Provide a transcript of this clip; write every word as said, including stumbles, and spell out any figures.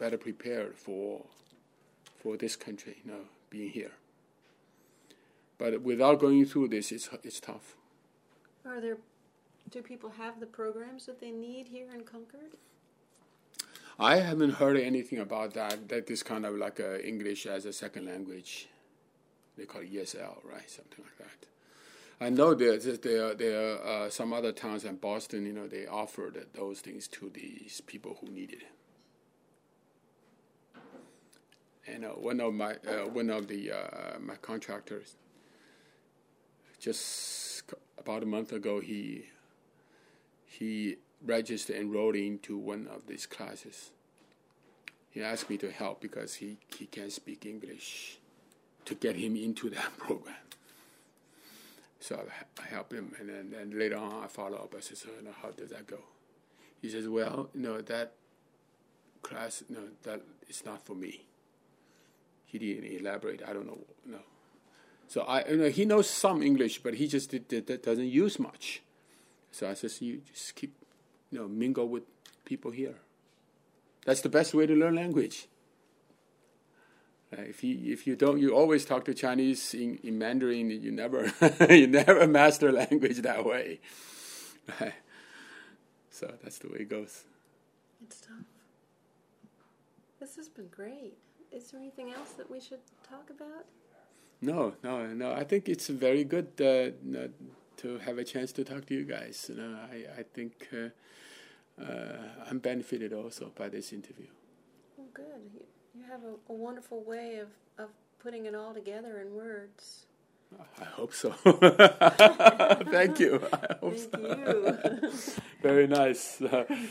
better prepared for for this country, you know, being here. But without going through this, it's it's tough. Are there, do people have the programs that they need here in Concord? I haven't heard anything about that. That is kind of like a English as a second language. They call it E S L, right? Something like that. I know there there there are uh, some other towns in Boston. You know, they offered those things to these people who need it. And uh, one of my uh, one of the uh, my contractors, just about a month ago, he he registered enrolled into one of these classes. He asked me to help because he, he can't speak English, to get him into that program. So I, I helped him, and then and later on I follow up. I said, so you know, how does that go? He says, well, you know, that class, no, that is not for me. He didn't elaborate. I don't know. No. So I, you know, he knows some English, but he just did, did, doesn't use much. So I said, you just keep, you know, mingle with people here. That's the best way to learn language. Uh, if you if you don't, you always talk to Chinese in, in Mandarin. You never you never master language that way. Right? So that's the way it goes. It's tough. This has been great. Is there anything else that we should talk about? No, no, no. I think it's very good uh, to have a chance to talk to you guys. You know, I I think uh, uh, I'm benefited also by this interview. Well, good. You, you have a, a wonderful way of, of putting it all together in words. I hope so. Thank you. I hope Thank so. you. Very nice.